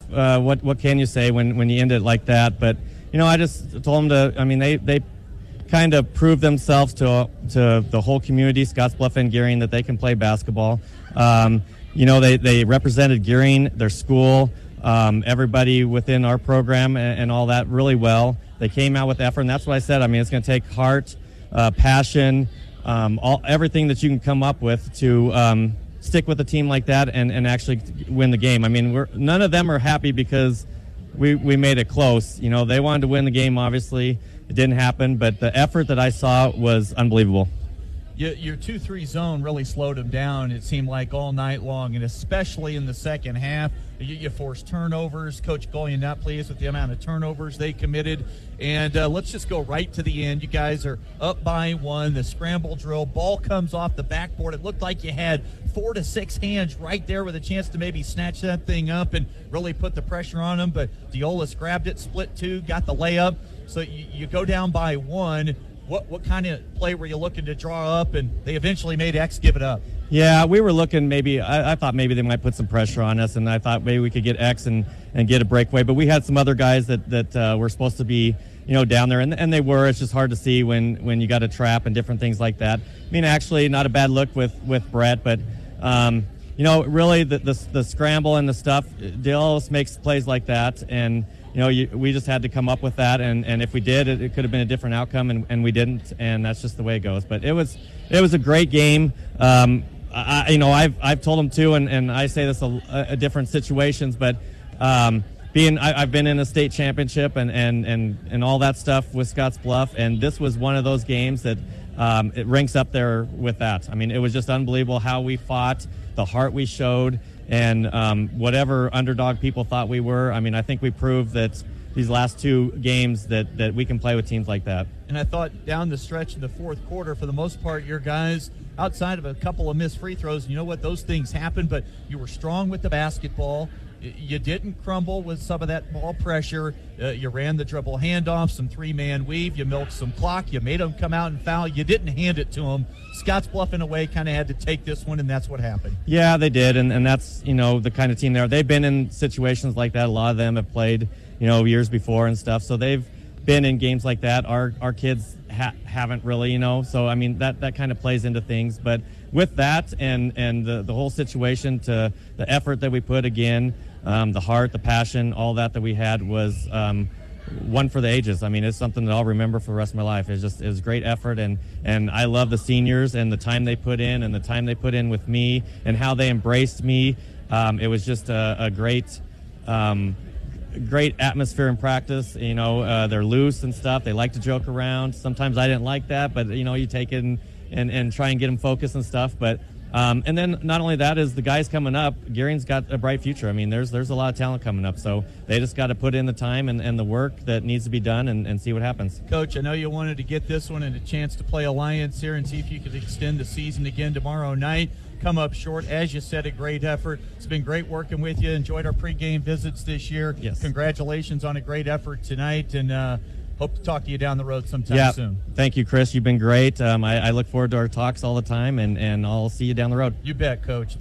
what can you say when you end it like that? But I just told them to. I mean, they kind of proved themselves to the whole community, Scottsbluff and Gearing, that they can play basketball. They represented Gearing, their school, everybody within our program and all that really well. They came out with effort, and that's what I said. I mean, it's going to take heart, passion, everything that you can come up with to stick with a team like that and actually win the game. I mean, none of them are happy because we made it close. They wanted to win the game, obviously. It didn't happen, but the effort that I saw was unbelievable. Your 2-3 zone really slowed them down, it seemed like, all night long, and especially in the second half. You forced turnovers. Coach Golian not pleased with the amount of turnovers they committed. And let's just go right to the end. You guys are up by 1. The scramble drill. Ball comes off the backboard. It looked like you had 4 to 6 hands right there with a chance to maybe snatch that thing up and really put the pressure on them. But Deolis grabbed it, split 2, got the layup. So you go down by 1. What kind of play were you looking to draw up? And they eventually made X give it up. Yeah, we were looking maybe. I thought maybe they might put some pressure on us, and I thought maybe we could get X and get a breakaway. But we had some other guys that were supposed to be down there, and they were. It's just hard to see when you got a trap and different things like that. I mean, actually, not a bad look with Brett, but really the scramble and the stuff. Deolis makes plays like that, and we just had to come up with that, and if we did, it could have been a different outcome, and we didn't, and that's just the way it goes. But it was a great game. I've told them too, and I say this a different situations, but I've been in a state championship and all that stuff with Scottsbluff, and this was one of those games that it ranks up there with that. I mean, it was just unbelievable how we fought, the heart we showed. And whatever underdog people thought we were, I mean, I think we proved that these last 2 games that we can play with teams like that. And I thought down the stretch in the fourth quarter, for the most part, your guys, outside of a couple of missed free throws, those things happen, but you were strong with the basketball. You didn't crumble with some of that ball pressure. You ran the dribble handoff, some 3-man weave. You milked some clock. You made them come out and foul. You didn't hand it to them. Scottsbluff, in a way, kind of had to take this one, and that's what happened. Yeah, they did, and that's, the kind of team they are. They've been in situations like that. A lot of them have played, years before and stuff, so they've been in games like that. Our kids haven't really, so, I mean, that kind of plays into things. But with that and the whole situation, to the effort that we put again, the heart, the passion, all that we had was one for the ages. I mean, it's something that I'll remember for the rest of my life. It was great effort, and I love the seniors and the time they put in and the time they put in with me and how they embraced me. It was just a great atmosphere in practice. They're loose and stuff. They like to joke around. Sometimes I didn't like that, but you take it and try and get them focused and stuff. But and then not only that is the guys coming up, Gearing's got a bright future. I mean, there's a lot of talent coming up, so they just got to put in the time and the work that needs to be done and see what happens. Coach, I know you wanted to get this one and a chance to play Alliance here and see if you could extend the season again tomorrow night. Come up short. As you said, a great effort. It's been great working with you. Enjoyed our pregame visits this year. Yes. Congratulations on a great effort tonight, and hope to talk to you down the road sometime soon. Thank you, Chris. You've been great. I look forward to our talks all the time, and I'll see you down the road. You bet, Coach.